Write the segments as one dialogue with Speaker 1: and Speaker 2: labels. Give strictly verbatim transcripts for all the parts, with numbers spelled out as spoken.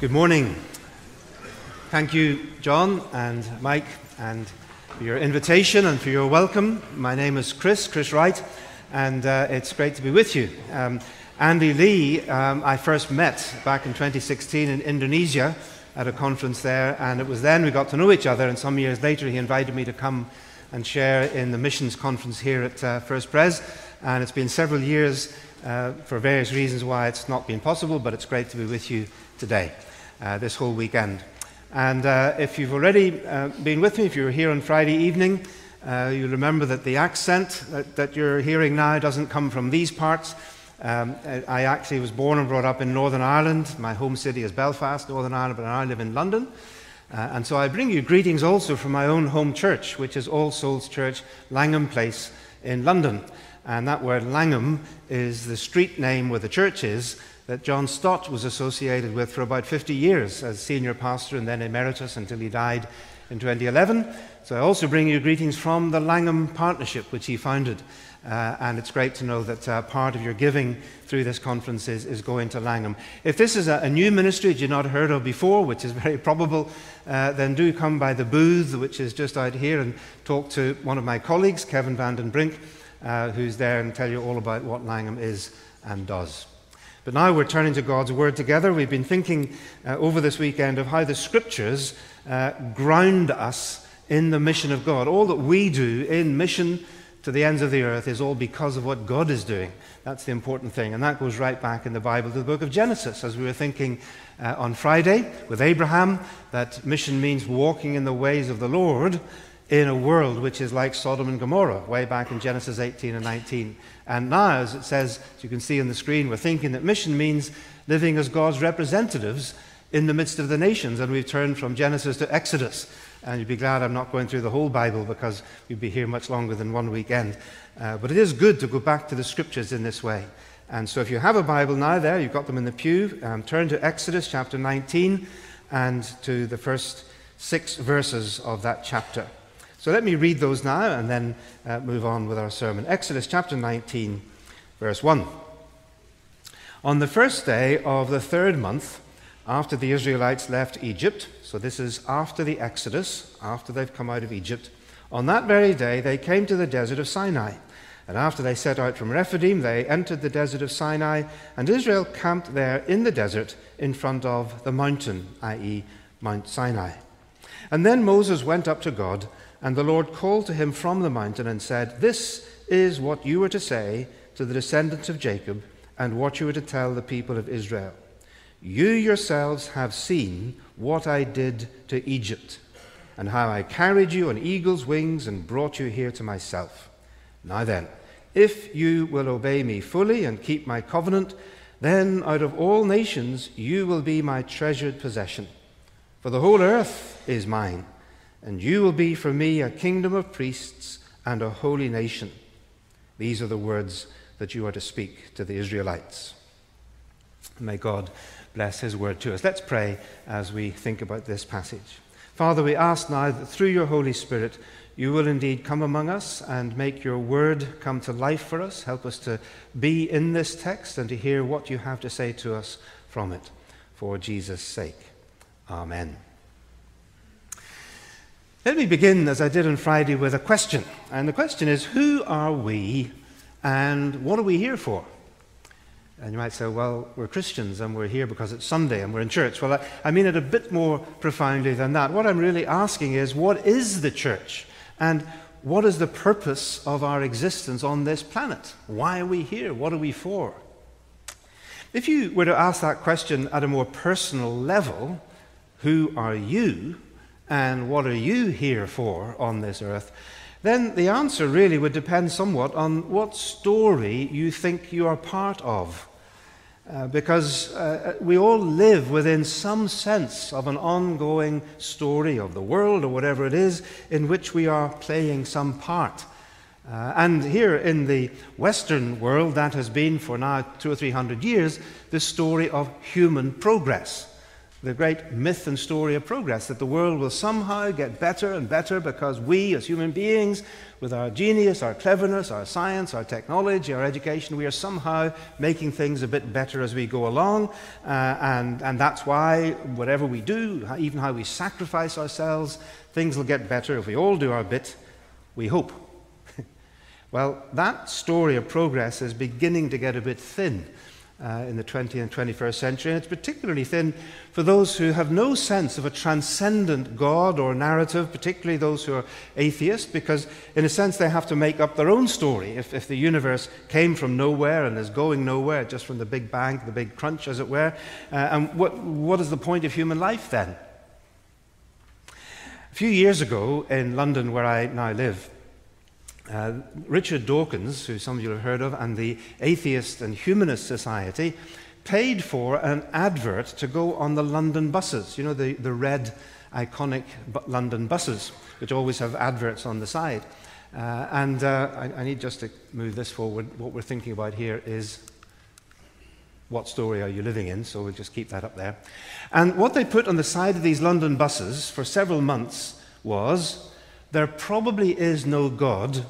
Speaker 1: Good morning. Thank you, John and Mike, and for your invitation and for your welcome. My name is Chris, Chris Wright, and uh, it's great to be with you. Um, Andy Lee, um, I first met back in twenty sixteen in Indonesia at a conference there, and it was then we got to know each other, and some years later he invited me to come and share in the missions conference here at uh, First Pres, and it's been several years uh, for various reasons why it's not been possible, but it's great to be with you today. Uh, this whole weekend. And uh, if you've already uh, been with me, if you were here on Friday evening, uh, you'll remember that the accent that, that you're hearing now doesn't come from these parts. Um, I actually was born and brought up in Northern Ireland. My home city is Belfast, Northern Ireland, but I live in London. Uh, and so I bring you greetings also from my own home church, which is All Souls Church, Langham Place in London. And that word Langham is the street name where the church is, that John Stott was associated with for about fifty years as senior pastor and then emeritus until he died in twenty eleven. So I also bring you greetings from the Langham Partnership, which he founded. Uh, and it's great to know that uh, part of your giving through this conference is, is going to Langham. If this is a, a new ministry that you've not heard of before, which is very probable, uh, then do come by the booth, which is just out here, and talk to one of my colleagues, Kevin Van den Brink, uh, who's there and tell you all about what Langham is and does. But now we're turning to God's Word together. We've been thinking uh, over this weekend of how the Scriptures uh, ground us in the mission of God. All that we do in mission to the ends of the earth is all because of what God is doing. That's the important thing. And that goes right back in the Bible to the book of Genesis, as we were thinking uh, on Friday with Abraham, that mission means walking in the ways of the Lord in a world which is like Sodom and Gomorrah, way back in Genesis eighteen and nineteen. And now, as it says, as you can see on the screen, we're thinking that mission means living as God's representatives in the midst of the nations. And we've turned from Genesis to Exodus. And you'd be glad I'm not going through the whole Bible, because we'd be here much longer than one weekend. Uh, but it is good to go back to the Scriptures in this way. And so if you have a Bible now there, you've got them in the pew, um, turn to Exodus chapter nineteen and to the first six verses of that chapter. So let me read those now and then uh, move on with our sermon. Exodus chapter nineteen, verse one. On the first day of the third month, after the Israelites left Egypt, so this is after the Exodus, after they've come out of Egypt, on that very day they came to the desert of Sinai. And after they set out from Rephidim, they entered the desert of Sinai, and Israel camped there in the desert in front of the mountain, that is. Mount Sinai. And then Moses went up to God, and the Lord called to him from the mountain and said, "This is what you are to say to the descendants of Jacob, and what you are to tell the people of Israel. You yourselves have seen what I did to Egypt, and how I carried you on eagle's wings and brought you here to myself. Now then, if you will obey me fully and keep my covenant, then out of all nations you will be my treasured possession. For the whole earth is mine, and you will be for me a kingdom of priests and a holy nation." These are the words that you are to speak to the Israelites. May God bless his word to us. Let's pray as we think about this passage. Father, we ask now that through your Holy Spirit you will indeed come among us and make your word come to life for us. Help us to be in this text and to hear what you have to say to us from it. For Jesus' sake. Amen. Let me begin, as I did on Friday, with a question. And the question is, who are we and what are we here for? And you might say, well, we're Christians and we're here because it's Sunday and we're in church. Well, I, I mean it a bit more profoundly than that. What I'm really asking is, what is the church? And what is the purpose of our existence on this planet? Why are we here? What are we for? If you were to ask that question at a more personal level, who are you and what are you here for on this earth, then the answer really would depend somewhat on what story you think you are part of. Uh, because uh, we all live within some sense of an ongoing story of the world or whatever it is in which we are playing some part. Uh, and here in the Western world, that has been for now two or three hundred years the story of human progress. the great myth and story of progress, that the world will somehow get better and better because we as human beings, with our genius, our cleverness, our science, our technology, our education, we are somehow making things a bit better as we go along, uh, and, and that's why whatever we do, even how we sacrifice ourselves, things will get better if we all do our bit, we hope. Well, that story of progress is beginning to get a bit thin Uh, in the twentieth and twenty-first century, and it's particularly thin for those who have no sense of a transcendent God or narrative, particularly those who are atheists, because in a sense they have to make up their own story. If, if the universe came from nowhere and is going nowhere, just from the Big Bang, the Big Crunch as it were, uh, and what, what is the point of human life then? A few years ago in London, where I now live, Uh, Richard Dawkins, who some of you have heard of, and the Atheist and Humanist Society paid for an advert to go on the London buses. You know, the, the red, iconic London buses, which always have adverts on the side. Uh, and uh, I, I need just to move this forward. What we're thinking about here is, what story are you living in? So we'll just keep that up there. And what they put on the side of these London buses for several months was, there probably is no God.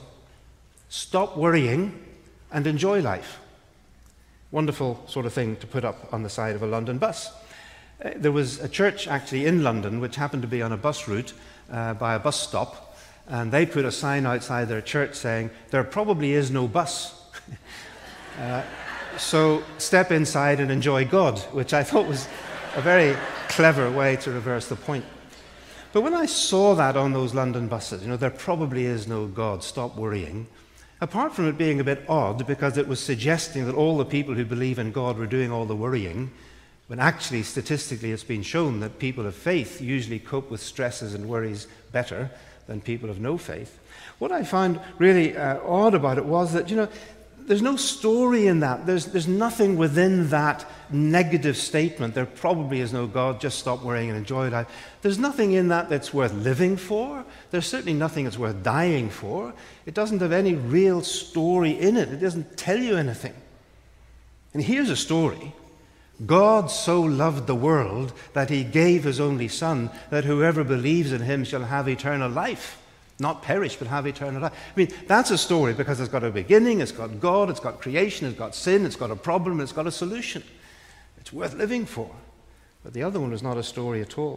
Speaker 1: Stop worrying and enjoy life. Wonderful sort of thing to put up on the side of a London bus. Uh, there was a church actually in London which happened to be on a bus route uh, by a bus stop, and they put a sign outside their church saying, there probably is no bus. uh, so step inside and enjoy God, which I thought was a very clever way to reverse the point. But when I saw that on those London buses, you know, there probably is no God, stop worrying, apart from it being a bit odd because it was suggesting that all the people who believe in God were doing all the worrying, when actually statistically it's been shown that people of faith usually cope with stresses and worries better than people of no faith. What I found really uh, odd about it was that, you know, there's no story in that. There's, there's nothing within that negative statement. There probably is no God, just stop worrying and enjoy life. There's nothing in that that's worth living for. There's certainly nothing that's worth dying for. It doesn't have any real story in it. It doesn't tell you anything. And here's a story. God so loved the world that he gave his only Son, that whoever believes in him shall have eternal life. Not perish, but have eternal life. I mean, that's a story because it's got a beginning, it's got God, it's got creation, it's got sin, it's got a problem, it's got a solution. It's worth living for. But the other one is not a story at all.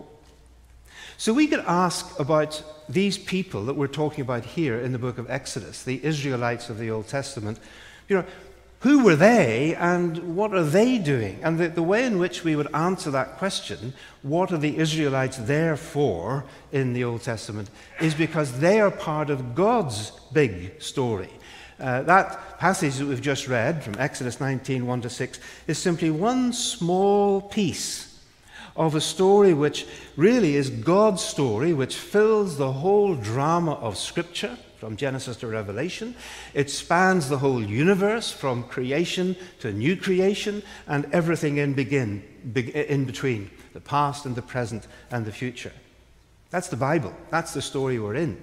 Speaker 1: So we could ask about these people that we're talking about here in the book of Exodus, the Israelites of the Old Testament. You know, who were they and what are they doing? And the, the way in which we would answer that question, what are the Israelites there for in the Old Testament, is because they are part of God's big story. Uh, that passage that we've just read from Exodus nineteen, one to six, is simply one small piece of a story which really is God's story, which fills the whole drama of Scripture, from Genesis to Revelation. It spans the whole universe, from creation to new creation, and everything in, begin, in between, the past and the present and the future. That's the Bible. That's the story we're in.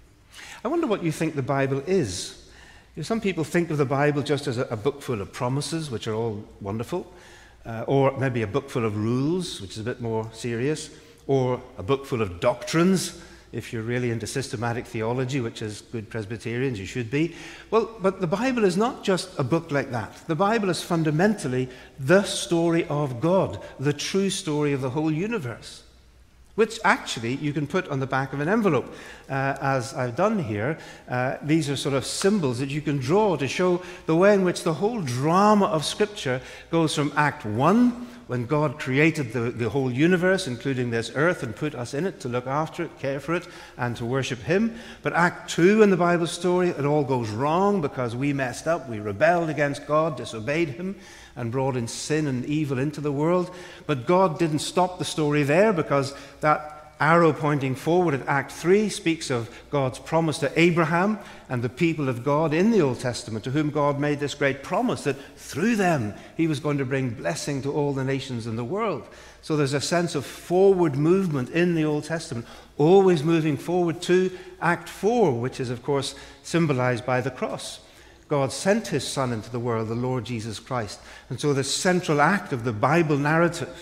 Speaker 1: I wonder what you think the Bible is. You know, some people think of the Bible just as a, a book full of promises, which are all wonderful, uh, or maybe a book full of rules, which is a bit more serious, or a book full of doctrines, if you're really into systematic theology, which as good Presbyterians you should be. Well, but the Bible is not just a book like that. The Bible is fundamentally the story of God, the true story of the whole universe, which actually you can put on the back of an envelope, uh, as I've done here. Uh, these are sort of symbols that you can draw to show the way in which the whole drama of Scripture goes from Act one, when God created the, the whole universe, including this earth, and put us in it to look after it, care for it, and to worship him. But Act two in the Bible story, it all goes wrong because we messed up, we rebelled against God, disobeyed him, and brought in sin and evil into the world. But God didn't stop the story there, because that arrow pointing forward at Act three speaks of God's promise to Abraham and the people of God in the Old Testament, to whom God made this great promise that through them he was going to bring blessing to all the nations in the world. So there's a sense of forward movement in the Old Testament, always moving forward to Act four, which is of course symbolized by the cross. God sent his Son into the world, the Lord Jesus Christ. And so the central act of the Bible narrative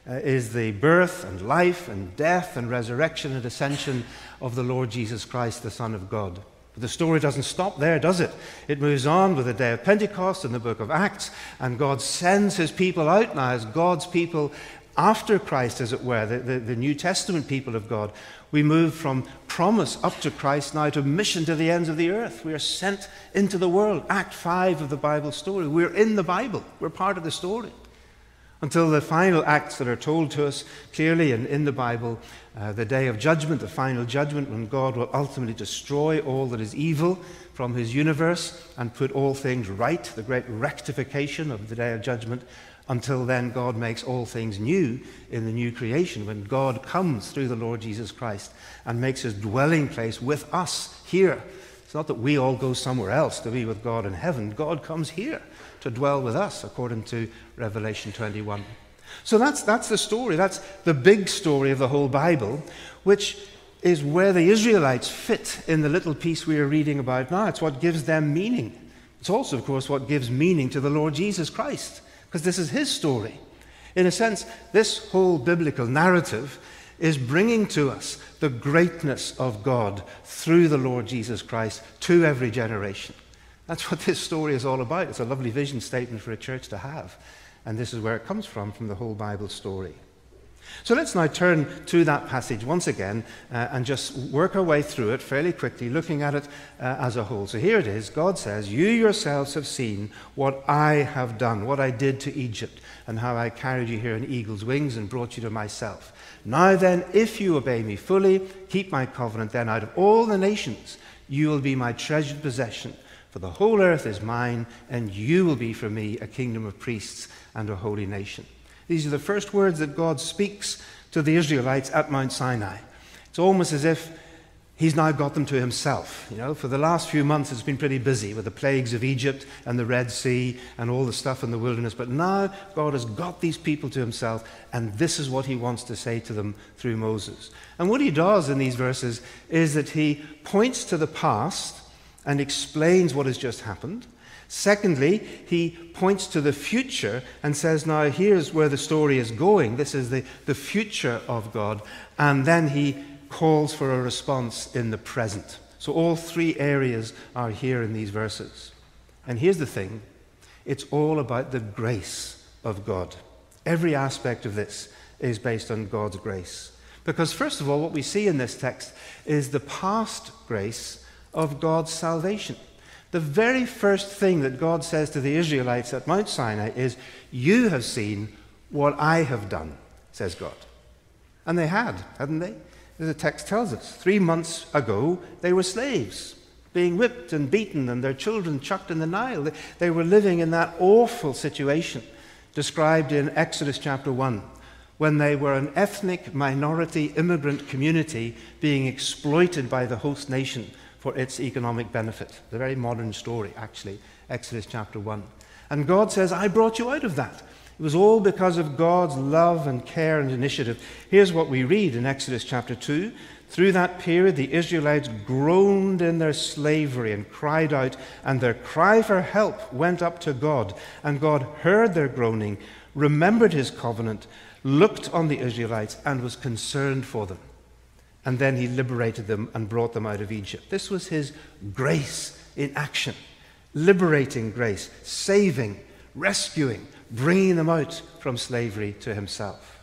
Speaker 1: uh, is the birth and life and death and resurrection and ascension of the Lord Jesus Christ, the Son of God. But the story doesn't stop there, does it? It moves on with the day of Pentecost in the book of Acts, and God sends his people out now as God's people after Christ, as it were, the, the, the New Testament people of God. We move from promise up to Christ now to mission to the ends of the earth. We are sent into the world. Act five of the Bible story. We're in the Bible. We're part of the story. Until the final acts that are told to us clearly in, in the Bible, uh, the day of judgment, the final judgment, when God will ultimately destroy all that is evil from his universe and put all things right, the great rectification of the day of judgment. Until then, God makes all things new in the new creation, when God comes through the Lord Jesus Christ and makes his dwelling place with us here. It's not that we all go somewhere else to be with God in heaven. God comes here to dwell with us, according to Revelation twenty-one. So that's, that's the story. That's the big story of the whole Bible, which is where the Israelites fit in the little piece we are reading about now. It's what gives them meaning. It's also, of course, what gives meaning to the Lord Jesus Christ, because this is his story. In a sense, this whole biblical narrative is bringing to us the greatness of God through the Lord Jesus Christ to every generation. That's what this story is all about. It's a lovely vision statement for a church to have. And this is where it comes from, from the whole Bible story. So let's now turn to that passage once again uh, and just work our way through it fairly quickly, looking at it uh, as a whole. So here it is. God says, "You yourselves have seen what I have done, what I did to Egypt, and how I carried you here in eagle's wings and brought you to myself. Now then, if you obey me fully, keep my covenant, then out of all the nations you will be my treasured possession. For the whole earth is mine, and you will be for me a kingdom of priests and a holy nation." These are the first words that God speaks to the Israelites at Mount Sinai. It's almost as if he's now got them to himself. You know, for the last few months it's been pretty busy with the plagues of Egypt and the Red Sea and all the stuff in the wilderness. But now God has got these people to himself, and this is what he wants to say to them through Moses. And what he does in these verses is that he points to the past and explains what has just happened. Secondly, he points to the future and says, now here's where the story is going. This is the, the future of God. And then he calls for a response in the present. So all three areas are here in these verses. And here's the thing. It's all about the grace of God. Every aspect of this is based on God's grace. Because first of all, what we see in this text is the past grace of God's salvation. The very first thing that God says to the Israelites at Mount Sinai is, "You have seen what I have done," says God. And they had, hadn't they? The text tells us, three months ago, they were slaves, being whipped and beaten, and their children chucked in the Nile. They were living in that awful situation described in Exodus chapter one, when they were an ethnic minority immigrant community being exploited by the host nation for its economic benefit. The very modern story, actually, Exodus chapter one. And God says, "I brought you out of that." It was all because of God's love and care and initiative. Here's what we read in Exodus chapter two. "Through that period, the Israelites groaned in their slavery and cried out, and their cry for help went up to God. And God heard their groaning, remembered his covenant, looked on the Israelites, and was concerned for them. And then he liberated them and brought them out of Egypt." This was his grace in action. Liberating grace, saving, rescuing, bringing them out from slavery to himself.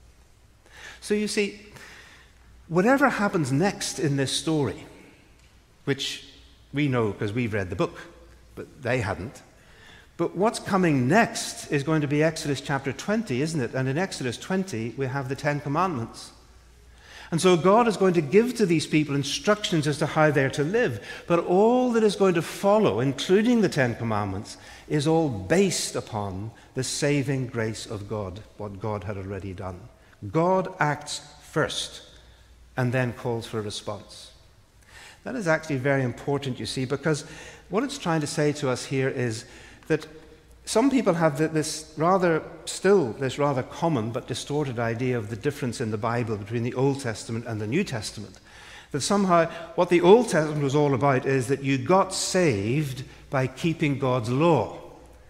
Speaker 1: So you see, whatever happens next in this story, which we know because we've read the book, but they hadn't. But what's coming next is going to be Exodus chapter twenty, isn't it? And in Exodus twenty, we have the Ten Commandments. And so God is going to give to these people instructions as to how they're to live. But all that is going to follow, including the Ten Commandments, is all based upon the saving grace of God, what God had already done. God acts first and then calls for a response. That is actually very important, you see, because what it's trying to say to us here is that some people have this rather, still this rather common but distorted idea of the difference in the Bible between the Old Testament and the New Testament. That somehow what the Old Testament was all about is that you got saved by keeping God's law.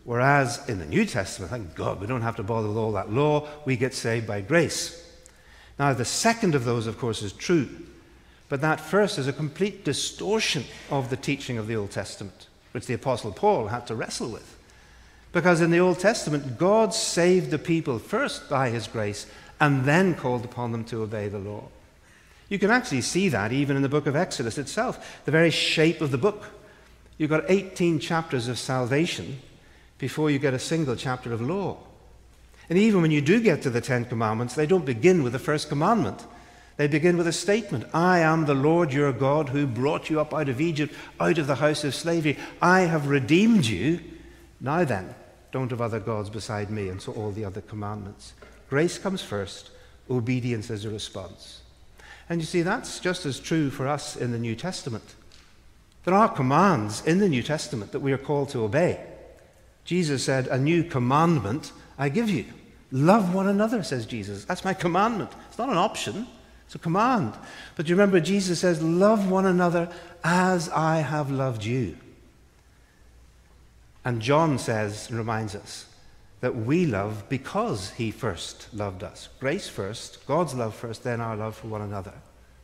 Speaker 1: Whereas in the New Testament, thank God, we don't have to bother with all that law. We get saved by grace. Now, the second of those, of course, is true. But that first is a complete distortion of the teaching of the Old Testament, which the Apostle Paul had to wrestle with. Because in the Old Testament, God saved the people first by his grace and then called upon them to obey the law. You can actually see that even in the book of Exodus itself, the very shape of the book. You've got eighteen chapters of salvation before you get a single chapter of law. And even when you do get to the Ten Commandments, they don't begin with the first commandment. They begin with a statement. I am the Lord your God who brought you up out of Egypt, out of the house of slavery. I have redeemed you. Now then, don't have other gods beside me, and so all the other commandments. Grace comes first. Obedience is a response. And you see, that's just as true for us in the New Testament. There are commands in the New Testament that we are called to obey. Jesus said, a new commandment I give you. Love one another, says Jesus. That's my commandment. It's not an option. It's a command. But you remember Jesus says, love one another as I have loved you. And John says and reminds us that we love because he first loved us. Grace first, God's love first, then our love for one another.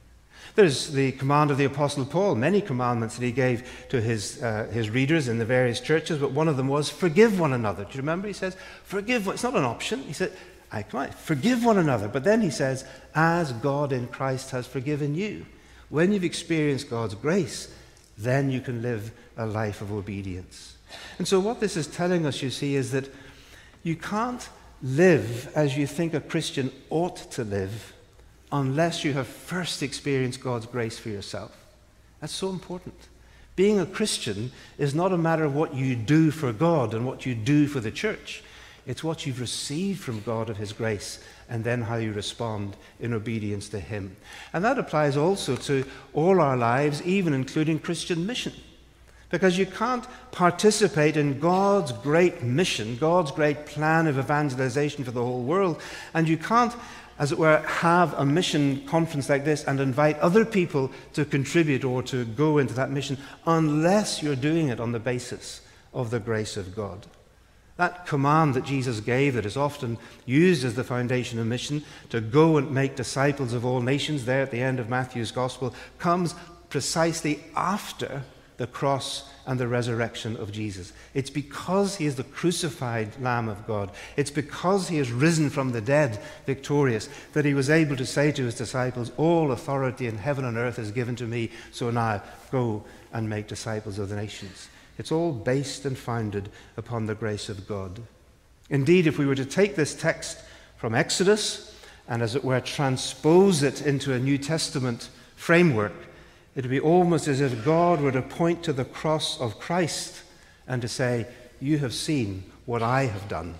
Speaker 1: There's the command of the Apostle Paul, many commandments that he gave to his, uh, his readers in the various churches, but one of them was forgive one another. Do you remember? He says, forgive. It's not an option. He said, I come on, forgive one another. But then he says, as God in Christ has forgiven you. When you've experienced God's grace, then you can live a life of obedience. And so what this is telling us, you see, is that you can't live as you think a Christian ought to live unless you have first experienced God's grace for yourself. That's so important. Being a Christian is not a matter of what you do for God and what you do for the church. It's what you've received from God of his grace and then how you respond in obedience to him. And that applies also to all our lives, even including Christian mission. Because you can't participate in God's great mission, God's great plan of evangelization for the whole world, and you can't, as it were, have a mission conference like this and invite other people to contribute or to go into that mission unless you're doing it on the basis of the grace of God. That command that Jesus gave, that is often used as the foundation of mission, to go and make disciples of all nations, there at the end of Matthew's Gospel, comes precisely after the cross and the resurrection of Jesus. It's because he is the crucified Lamb of God. It's because he is risen from the dead, victorious, that he was able to say to his disciples, all authority in heaven and earth is given to me, so now go and make disciples of the nations. It's all based and founded upon the grace of God. Indeed, if we were to take this text from Exodus and, as it were, transpose it into a New Testament framework, it would be almost as if God were to point to the cross of Christ and to say, you have seen what I have done.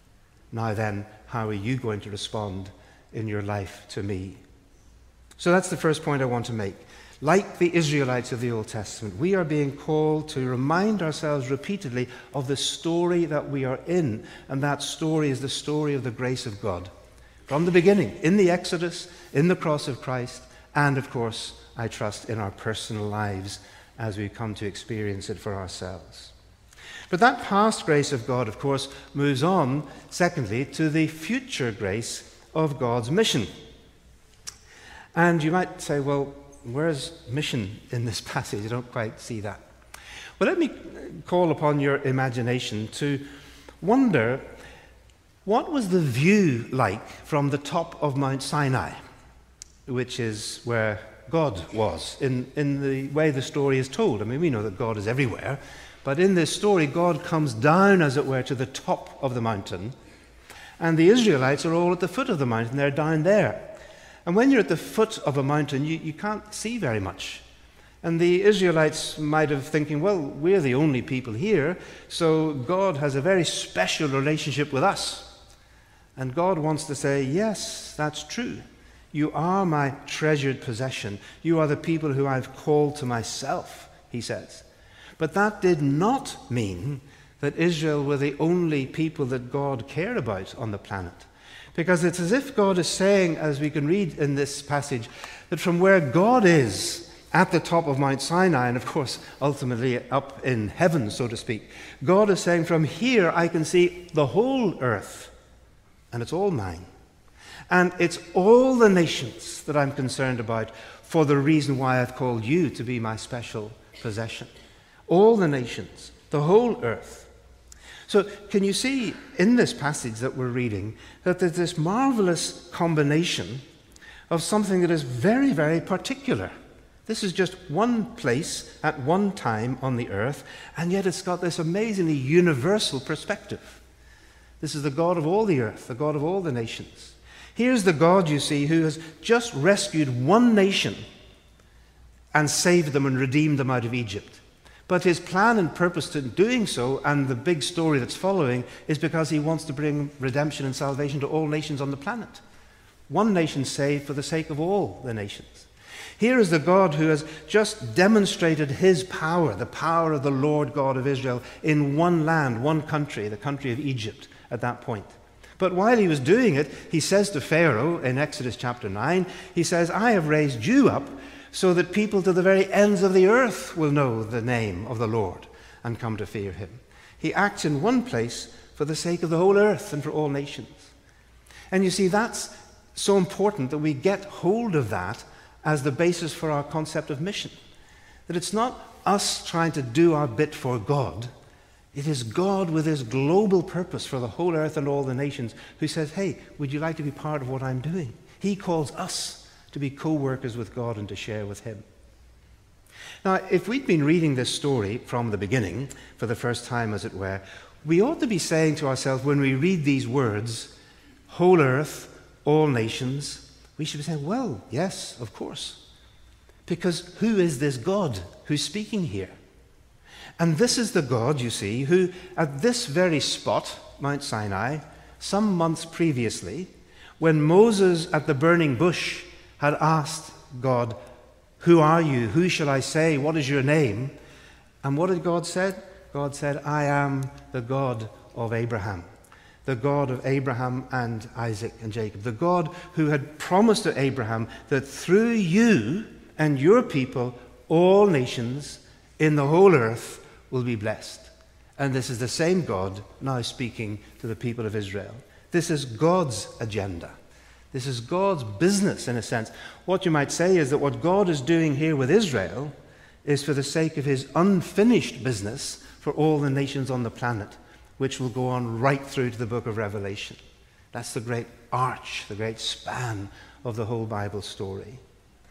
Speaker 1: Now then, how are you going to respond in your life to me? So that's the first point I want to make. Like the Israelites of the Old Testament, we are being called to remind ourselves repeatedly of the story that we are in. And that story is the story of the grace of God. From the beginning, in the Exodus, in the cross of Christ, and of course, I trust, in our personal lives as we come to experience it for ourselves. But that past grace of God, of course, moves on, secondly, to the future grace of God's mission. And you might say, well, where's mission in this passage? I don't quite see that. Well, let me call upon your imagination to wonder, what was the view like from the top of Mount Sinai, which is where God was, in, in the way the story is told? I mean, we know that God is everywhere, but in this story, God comes down, as it were, to the top of the mountain, and the Israelites are all at the foot of the mountain. They're down there. And when you're at the foot of a mountain, you, you can't see very much. And the Israelites might have thinking, well, we're the only people here, so God has a very special relationship with us. And God wants to say, yes, that's true. You are my treasured possession. You are the people who I've called to myself, he says. But that did not mean that Israel were the only people that God cared about on the planet. Because it's as if God is saying, as we can read in this passage, that from where God is, at the top of Mount Sinai, and of course, ultimately up in heaven, so to speak, God is saying, from here I can see the whole earth, and it's all mine. And it's all the nations that I'm concerned about for the reason why I've called you to be my special possession. All the nations, the whole earth. So can you see in this passage that we're reading that there's this marvelous combination of something that is very, very particular. This is just one place at one time on the earth, and yet it's got this amazingly universal perspective. This is the God of all the earth, the God of all the nations. Here's the God, you see, who has just rescued one nation and saved them and redeemed them out of Egypt. But his plan and purpose in doing so, and the big story that's following, is because he wants to bring redemption and salvation to all nations on the planet. One nation saved for the sake of all the nations. Here is the God who has just demonstrated his power, the power of the Lord God of Israel, in one land, one country, the country of Egypt at that point. But while he was doing it, he says to Pharaoh in Exodus chapter nine, he says, I have raised you up so that people to the very ends of the earth will know the name of the Lord and come to fear him. He acts in one place for the sake of the whole earth and for all nations. And you see, that's so important that we get hold of that as the basis for our concept of mission. That it's not us trying to do our bit for God. It is God with his global purpose for the whole earth and all the nations who says, hey, would you like to be part of what I'm doing? He calls us to be co-workers with God and to share with him. Now, if we'd been reading this story from the beginning, for the first time as it were, we ought to be saying to ourselves when we read these words, whole earth, all nations, we should be saying, well, yes, of course. Because who is this God who's speaking here? And this is the God, you see, who at this very spot, Mount Sinai, some months previously, when Moses at the burning bush had asked God, who are you? Who shall I say? What is your name? And what did God say? God said, I am the God of Abraham. The God of Abraham and Isaac and Jacob. The God who had promised to Abraham that through you and your people, all nations in the whole earth will be blessed. And this is the same God now speaking to the people of Israel. This is God's agenda. This is God's business, in a sense. What you might say is that what God is doing here with Israel is for the sake of his unfinished business for all the nations on the planet, which will go on right through to the book of Revelation. That's the great arch, the great span of the whole Bible story.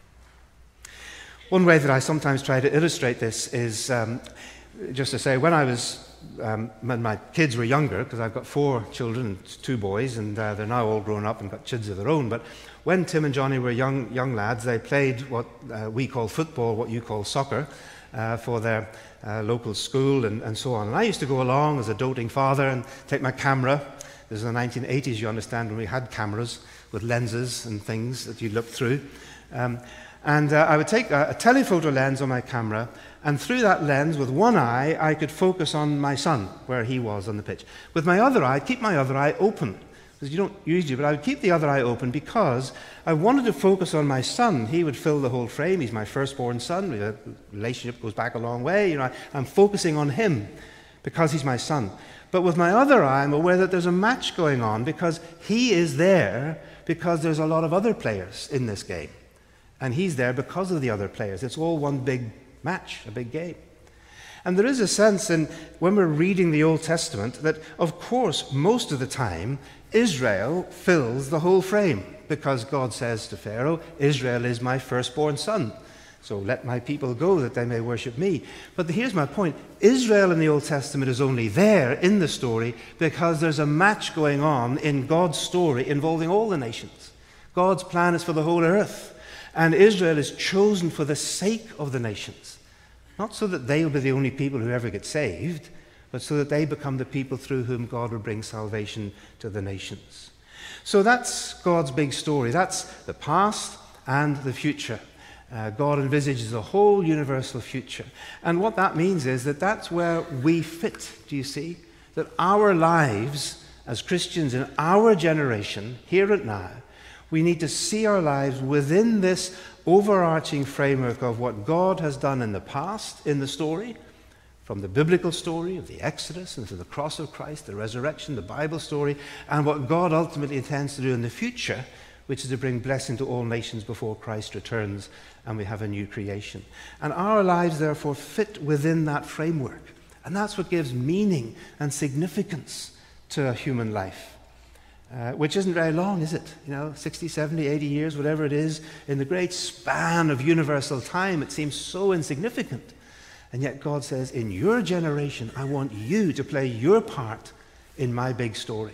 Speaker 1: One way that I sometimes try to illustrate this is um, just to say, when I was, um, when my kids were younger, because I've got four children, two boys, and uh, they're now all grown up and got kids of their own, but when Tim and Johnny were young, young lads, they played what uh, we call football, what you call soccer, uh, for their uh, local school and, and so on. And I used to go along as a doting father and take my camera. This is the nineteen eighties, you understand, when we had cameras with lenses and things that you look through. Um, And uh, I would take a, a telephoto lens on my camera, and through that lens, with one eye, I could focus on my son, where he was on the pitch. With my other eye, I'd keep my other eye open. Because you don't usually, but I would keep the other eye open because I wanted to focus on my son. He would fill the whole frame. He's my firstborn son. The relationship goes back a long way. You know, I, I'm focusing on him because he's my son. But with my other eye, I'm aware that there's a match going on because he is there because there's a lot of other players in this game. And he's there because of the other players. It's all one big match, a big game. And there is a sense in when we're reading the Old Testament that, of course, most of the time, Israel fills the whole frame because God says to Pharaoh, Israel is my firstborn son. So let my people go that they may worship me. But here's my point. Israel in the Old Testament is only there in the story because there's a match going on in God's story involving all the nations. God's plan is for the whole earth. And Israel is chosen for the sake of the nations. Not so that they will be the only people who ever get saved, but so that they become the people through whom God will bring salvation to the nations. So that's God's big story. That's the past and the future. Uh, God envisages a whole universal future. And what that means is that that's where we fit, do you see? That our lives as Christians in our generation, here and now, we need to see our lives within this overarching framework of what God has done in the past in the story, from the biblical story of the Exodus and to the cross of Christ, the resurrection, the Bible story, and what God ultimately intends to do in the future, which is to bring blessing to all nations before Christ returns and we have a new creation. And our lives, therefore, fit within that framework. And that's what gives meaning and significance to a human life, uh, which isn't very long, is it? You know, sixty, seventy, eighty years, whatever it is, in the great span of universal time, it seems so insignificant. And yet God says, in your generation, I want you to play your part in my big story.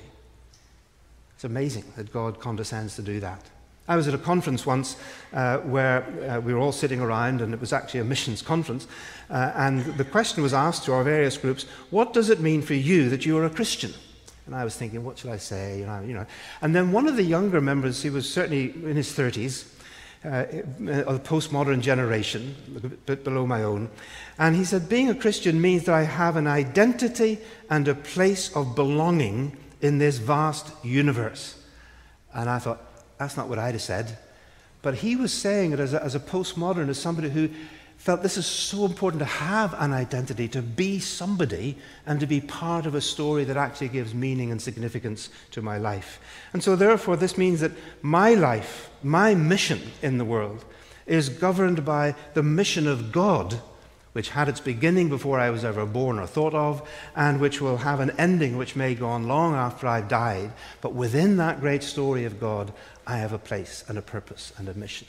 Speaker 1: It's amazing that God condescends to do that. I was at a conference once uh, where uh, we were all sitting around, and it was actually a missions conference, uh, and the question was asked to our various groups, what does it mean for you that you are a Christian? And I was thinking, what should I say? You know, you know. And then one of the younger members, he was certainly in his thirties, uh, of the postmodern generation, a bit below my own, and he said, being a Christian means that I have an identity and a place of belonging in this vast universe. And I thought, that's not what I'd have said. But he was saying it as a, as a postmodern, as somebody who felt this is so important to have an identity, to be somebody, and to be part of a story that actually gives meaning and significance to my life. And so therefore, this means that my life, my mission in the world, is governed by the mission of God, which had its beginning before I was ever born or thought of, and which will have an ending which may go on long after I've died. But within that great story of God, I have a place and a purpose and a mission.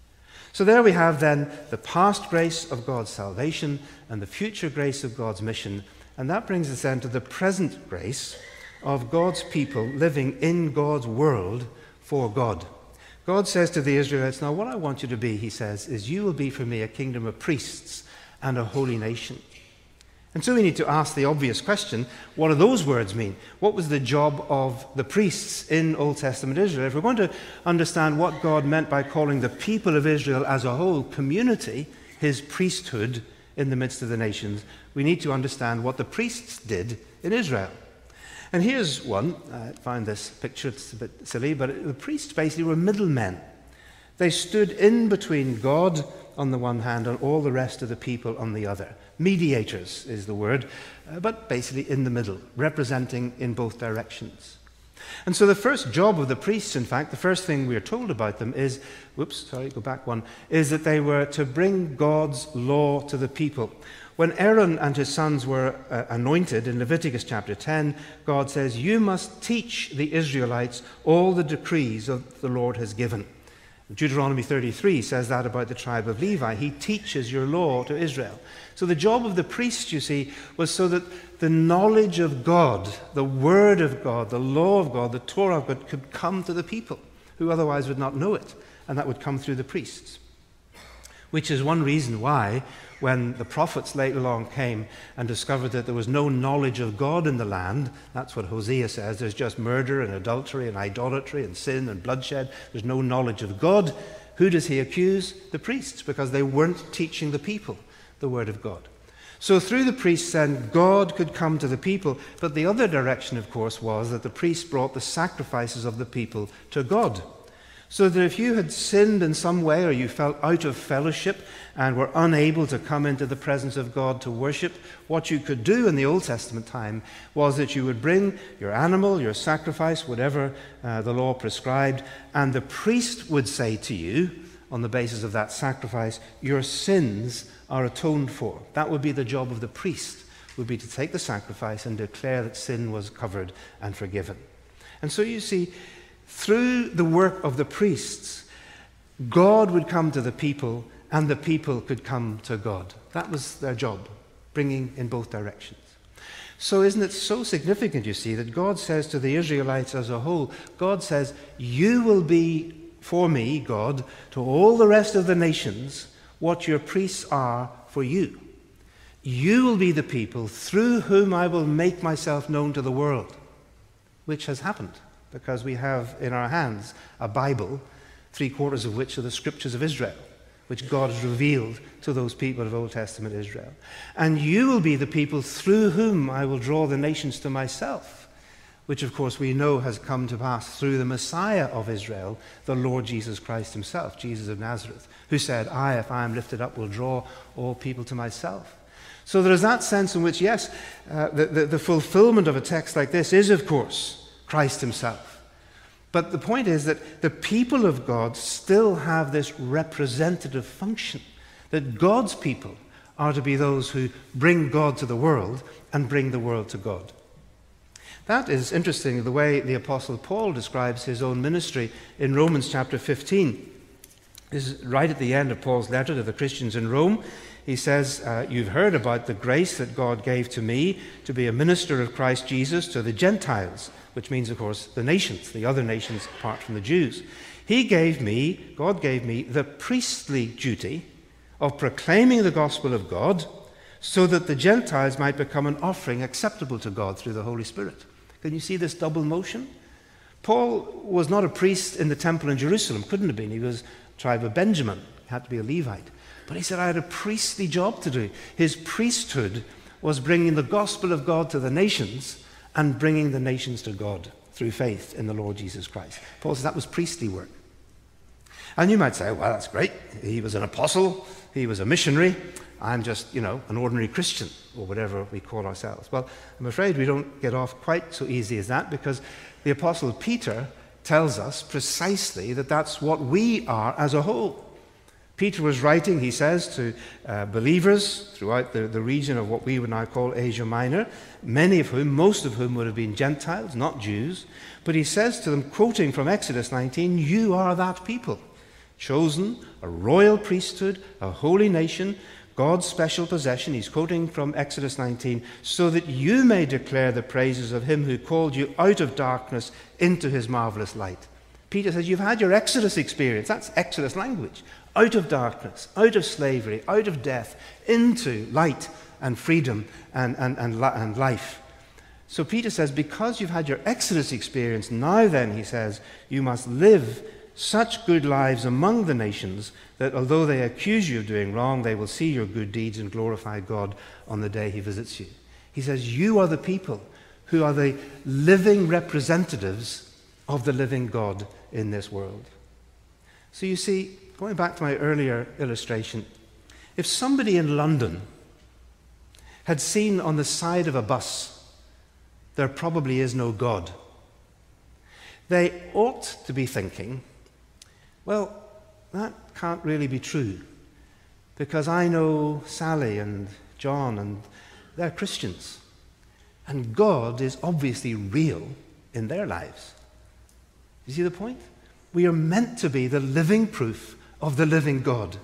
Speaker 1: So there we have then the past grace of God's salvation and the future grace of God's mission. And that brings us then to the present grace of God's people living in God's world for God. God says to the Israelites, now what I want you to be, he says, is you will be for me a kingdom of priests and a holy nation. And so we need to ask the obvious question, what do those words mean? What was the job of the priests in Old Testament Israel? If we're going to understand what God meant by calling the people of Israel as a whole community, his priesthood in the midst of the nations, we need to understand what the priests did in Israel. And here's one. I find this picture, it's a bit silly, but the priests basically were middlemen. They stood in between God on the one hand and all the rest of the people on the other. Mediators is the word, uh, but basically in the middle, representing in both directions. And so the first job of the priests, in fact, the first thing we are told about them is, whoops, sorry, go back one, is that they were to bring God's law to the people. When Aaron and his sons were uh, anointed in Leviticus chapter ten, God says, you must teach the Israelites all the decrees that the Lord has given. Deuteronomy thirty-three says that about the tribe of Levi. He teaches your law to Israel. So the job of the priest, you see, was so that the knowledge of God, the word of God, the law of God, the Torah of God could come to the people who otherwise would not know it. And that would come through the priests. Which is one reason why, when the prophets later on came and discovered that there was no knowledge of God in the land, that's what Hosea says, there's just murder and adultery and idolatry and sin and bloodshed, there's no knowledge of God. Who does he accuse? The priests, because they weren't teaching the people the word of God. So through the priests then, God could come to the people, but the other direction, of course, was that the priests brought the sacrifices of the people to God. So that if you had sinned in some way or you felt out of fellowship and were unable to come into the presence of God to worship, what you could do in the Old Testament time was that you would bring your animal, your sacrifice, whatever uh, the law prescribed, and the priest would say to you, on the basis of that sacrifice, your sins are atoned for. That would be the job of the priest, would be to take the sacrifice and declare that sin was covered and forgiven. And so you see, through the work of the priests, God would come to the people and the people could come to God. That was their job, bringing in both directions. So isn't it so significant, you see, that God says to the Israelites as a whole, God says, you will be for me, God, to all the rest of the nations, what your priests are for you. You will be the people through whom I will make myself known to the world, which has happened. Because we have in our hands a Bible, three quarters of which are the scriptures of Israel, which God has revealed to those people of Old Testament Israel. And you will be the people through whom I will draw the nations to myself, which of course we know has come to pass through the Messiah of Israel, the Lord Jesus Christ himself, Jesus of Nazareth, who said, I, if I am lifted up, will draw all people to myself. So there is that sense in which, yes, uh, the, the, the fulfillment of a text like this is, of course, Christ himself. But the point is that the people of God still have this representative function, that God's people are to be those who bring God to the world and bring the world to God. That is interesting, the way the Apostle Paul describes his own ministry in Romans chapter fifteen. This is right at the end of Paul's letter to the Christians in Rome. He says, uh, you've heard about the grace that God gave to me to be a minister of Christ Jesus to the Gentiles, which means, of course, the nations, the other nations apart from the Jews. He gave me, God gave me, the priestly duty of proclaiming the gospel of God so that the Gentiles might become an offering acceptable to God through the Holy Spirit. Can you see this double motion? Paul was not a priest in the temple in Jerusalem, couldn't have been. He was tribe of Benjamin, he had to be a Levite. But he said, I had a priestly job to do. His priesthood was bringing the gospel of God to the nations and bringing the nations to God through faith in the Lord Jesus Christ. Paul says that was priestly work. And you might say, well, that's great. He was an apostle. He was a missionary. I'm just, you know, an ordinary Christian, or whatever we call ourselves. Well, I'm afraid we don't get off quite so easy as that, because the Apostle Peter tells us precisely that that's what we are as a whole. Peter was writing, he says, to uh, believers throughout the, the region of what we would now call Asia Minor, many of whom, most of whom would have been Gentiles, not Jews. But he says to them, quoting from Exodus nineteen, you are that people, chosen, a royal priesthood, a holy nation, God's special possession. He's quoting from Exodus nineteen, so that you may declare the praises of him who called you out of darkness into his marvelous light. Peter says, you've had your Exodus experience. That's Exodus language. Out of darkness, out of slavery, out of death, into light and freedom and, and, and, and life. So Peter says, because you've had your Exodus experience, now then, he says, you must live such good lives among the nations that although they accuse you of doing wrong, they will see your good deeds and glorify God on the day he visits you. He says, you are the people who are the living representatives of the living God in this world. So you see, going back to my earlier illustration, if somebody in London had seen on the side of a bus, there probably is no God, they ought to be thinking, well, that can't really be true, because I know Sally and John and they're Christians, and God is obviously real in their lives. You see the point? We are meant to be the living proof of the living God.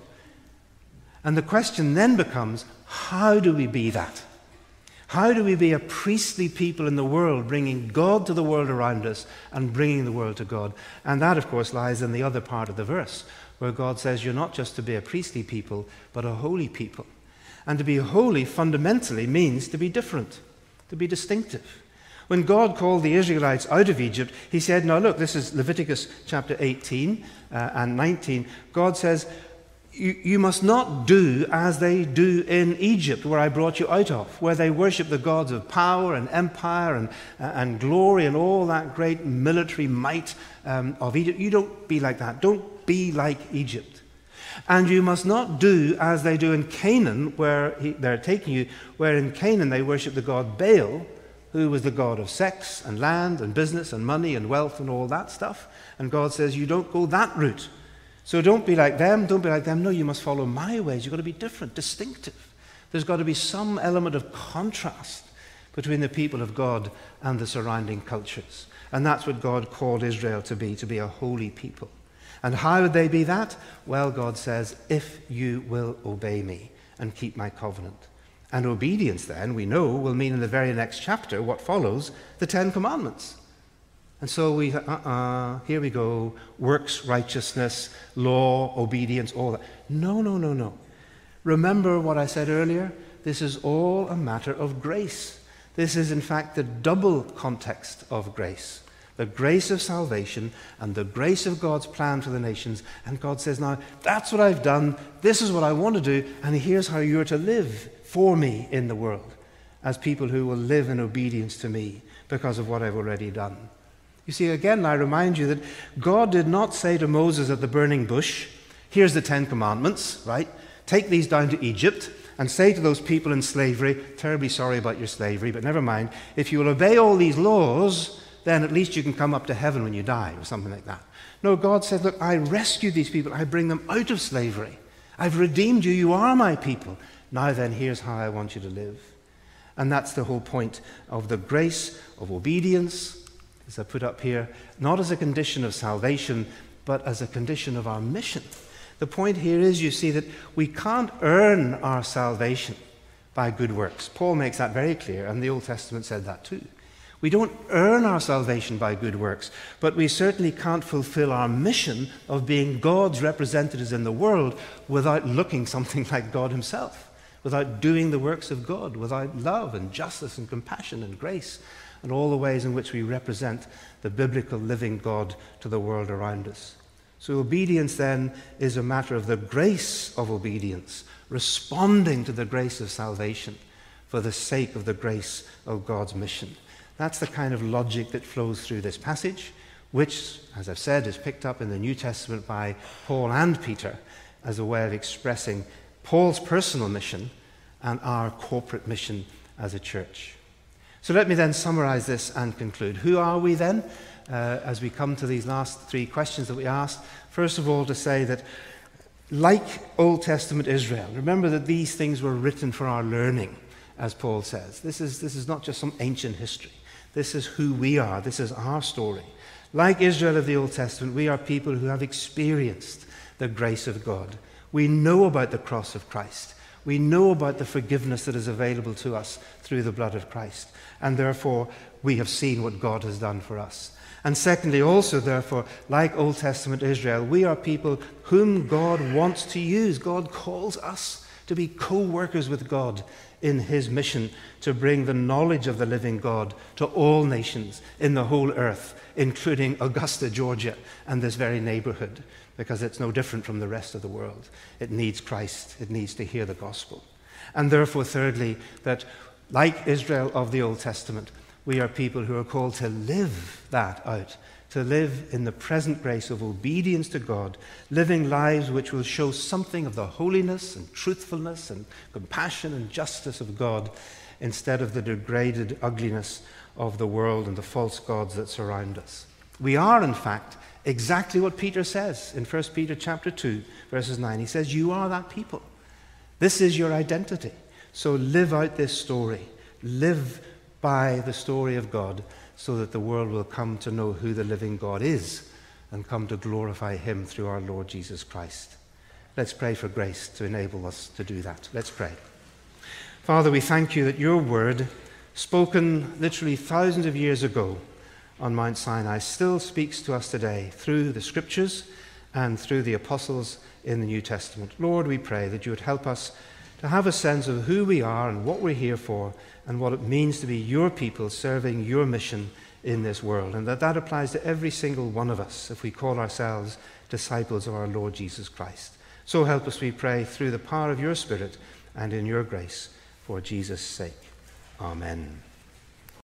Speaker 1: And the question then becomes, how do we be that? How do we be a priestly people in the world, bringing God to the world around us and bringing the world to God? And that, of course, lies in the other part of the verse, where God says you're not just to be a priestly people, but a holy people. And to be holy fundamentally means to be different, to be distinctive. When God called the Israelites out of Egypt, he said, now look, this is Leviticus chapter eighteen uh, and nineteen. God says, you, you must not do as they do in Egypt, where I brought you out of, where they worship the gods of power and empire and, uh, and glory and all that great military might um, of Egypt. You don't be like that. Don't be like Egypt. And you must not do as they do in Canaan, where he, they're taking you, where in Canaan they worship the god Baal, who was the god of sex and land and business and money and wealth and all that stuff. And God says, you don't go that route. So don't be like them, don't be like them. No, you must follow my ways. You've got to be different, distinctive. There's got to be some element of contrast between the people of God and the surrounding cultures. And that's what God called Israel to be, to be a holy people. And how would they be that? Well, God says, if you will obey me and keep my covenant. And obedience, then, we know, will mean in the very next chapter what follows, the Ten Commandments. And so we, uh-uh, here we go, works, righteousness, law, obedience, all that. No, no, no, no. Remember what I said earlier? This is all a matter of grace. This is, in fact, the double context of grace. The grace of salvation and the grace of God's plan for the nations. And God says, now, that's what I've done. This is what I want to do. And here's how you're to live for me in the world. as people who will live in obedience to me because of what I've already done. You see, again, I remind you that God did not say to Moses at the burning bush, here's the Ten Commandments, right? Take these down to Egypt and say to those people in slavery, terribly sorry about your slavery, but never mind. If you will obey all these laws, then at least you can come up to heaven when you die, or something like that. No, God said, look, I rescued these people. I bring them out of slavery. I've redeemed you. You are my people. Now then, here's how I want you to live. And that's the whole point of the grace of obedience, as I put up here, not as a condition of salvation, but as a condition of our mission. The point here is, you see, that we can't earn our salvation by good works. Paul makes that very clear, and the Old Testament said that too. We don't earn our salvation by good works, but we certainly can't fulfill our mission of being God's representatives in the world without looking something like God himself, without doing the works of God, without love and justice and compassion and grace and all the ways in which we represent the biblical living God to the world around us. So obedience then is a matter of the grace of obedience, responding to the grace of salvation for the sake of the grace of God's mission. That's the kind of logic that flows through this passage, which, as I've said, is picked up in the New Testament by Paul and Peter as a way of expressing Paul's personal mission and our corporate mission as a church. So let me then summarize this and conclude. Who are we then, uh, as we come to these last three questions that we asked? First of all, to say that, like Old Testament Israel, remember that these things were written for our learning, as Paul says. This is, this is not just some ancient history. This is who we are. This is our story. Like Israel of the Old Testament, we are people who have experienced the grace of God. We know about the cross of Christ. We know about the forgiveness that is available to us through the blood of Christ. And therefore, we have seen what God has done for us. And secondly, also, therefore, like Old Testament Israel, we are people whom God wants to use. God calls us to be co-workers with God in his mission to bring the knowledge of the living God to all nations in the whole earth, including Augusta, Georgia, and this very neighborhood, because it's no different from the rest of the world. It needs Christ. It needs to hear the gospel. And therefore, thirdly, that like Israel of the Old Testament, we are people who are called to live that out, to live in the present grace of obedience to God, living lives which will show something of the holiness and truthfulness and compassion and justice of God, instead of the degraded ugliness of the world and the false gods that surround us. We are, in fact, exactly what Peter says in First Peter chapter two, verses nine. He says, you are that people. This is your identity. So live out this story. Live by the story of God, so that the world will come to know who the living God is and come to glorify him through our Lord Jesus Christ. Let's pray for grace to enable us to do that. Let's pray. Father, we thank you that your word, spoken literally thousands of years ago on Mount Sinai, still speaks to us today through the scriptures and through the apostles in the New Testament. Lord, we pray that you would help us to have a sense of who we are and what we're here for and what it means to be your people serving your mission in this world, and that that applies to every single one of us if we call ourselves disciples of our Lord Jesus Christ. So help us, we pray, through the power of your Spirit and in your grace, for Jesus' sake. Amen.